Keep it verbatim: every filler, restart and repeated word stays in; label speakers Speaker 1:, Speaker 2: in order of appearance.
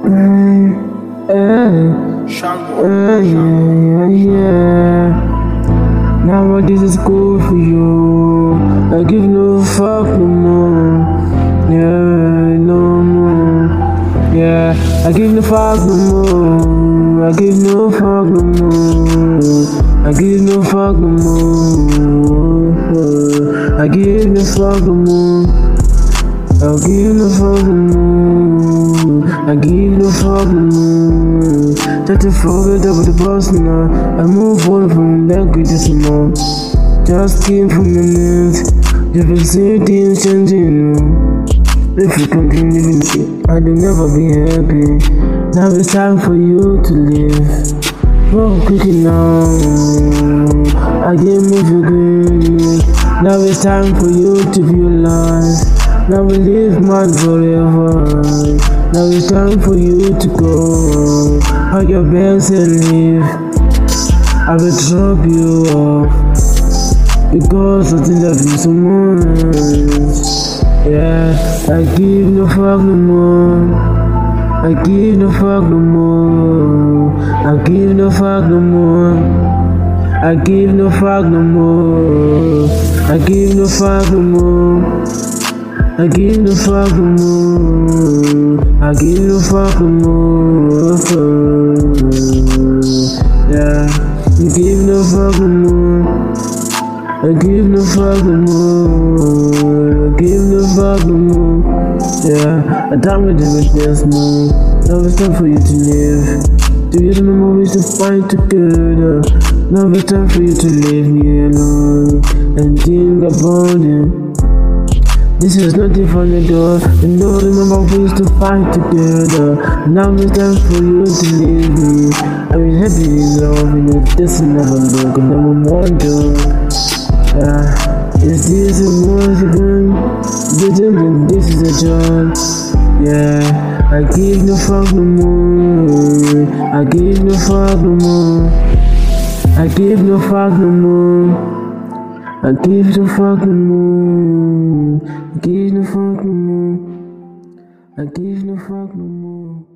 Speaker 1: Hey, hey, hey, yeah, yeah, yeah. Now what this is good for you. I give no fuck no more. Yeah, no more. Yeah, I give no fuck no more. I give no fuck no more. I give no fuck no more. I give no fuck no more. I'll give no fuck no more. I give no fuck no more. Try to forget about the past now. I move on from that greatest amount. Just came from the net. You will see things changing now. If you continue living it, I will never be happy. Now it's time for you to live. Go quickly now. I can't move you good. Now it's time for you to be alive. Now we live mad forever. Now it's time for you to go. Pack your bags and leave. I will drop you off because I still love you so much. Yeah, I give no fuck no more. I give no fuck no more. I give no fuck no more. I give no fuck no more. I give no fuck no more. I give no fuck no more. I give no fuck no more. Yeah, you give no fuck no more. I give no fuck no more. I give no fuck no more. Yeah, I done with it with this more. Now it's time for you to live. Do you remember we used to fight together? Now it's time for you to leave me alone and think about it. This is nothing for the door. You know, remember we used to fight together. Now it's time for you to leave me. I'm happy in love, you know, this is never look, and I'm wondering, uh, is this a once again? Pretending this is a job. Yeah, I give no fuck no more. I give no fuck no more. I give no fuck no more. I give no fuck no more. I give no fuck no more. I give no fuck no more.